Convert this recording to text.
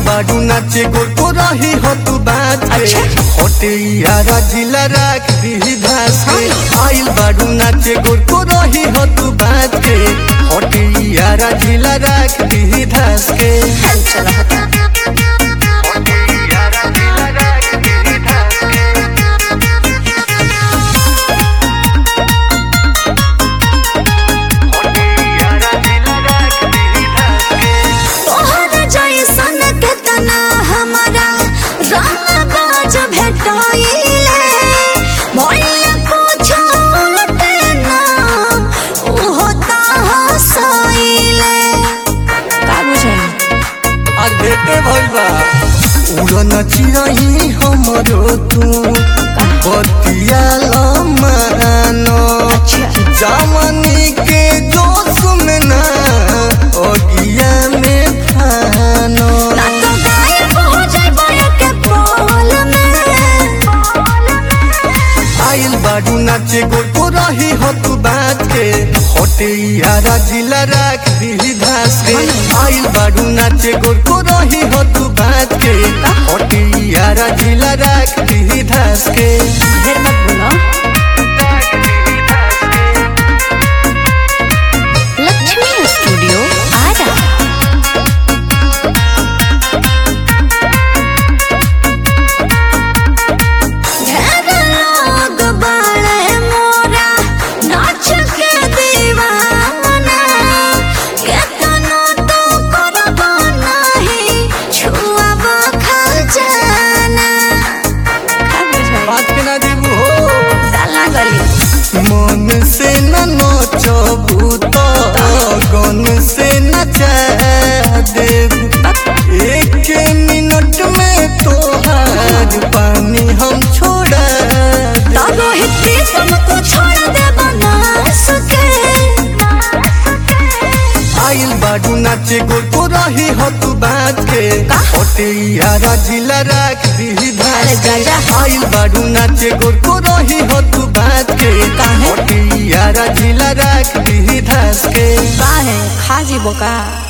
बाडू नाचे गोर को रही हो तू बात के होटे यारा जिला राख दी धास के आइल बाडू नाचे गोर को रही हो तू बात के होटे यारा जिला राख दी धास के चला हटा उड़न चिरही हमरो तू बतिया लमानो जवानी के जोश में ना ओगिया में खानो आइल बाडू नाचे गोल को रही हो तू बात के होटे यारा जिला राख दी धास के आइल बाडू नाचे गोल को रही हो तू बात के होटे यारा जिला राख दी धास के ढेर मत बोलो। लक्ष्मी स्टूडियो आरा मन से न नचबू तो गन से नचा देबू एक मिनट में तोहार पानी हम छोड़ा आइल बाडू नाचे गोल को रही हो तू बात के होटे यारा जिला राख दी धास के आइल बाडू नाचे गोल को रही हो तू बात के होटे यारा जिला राख दी धास के खा जी बोका।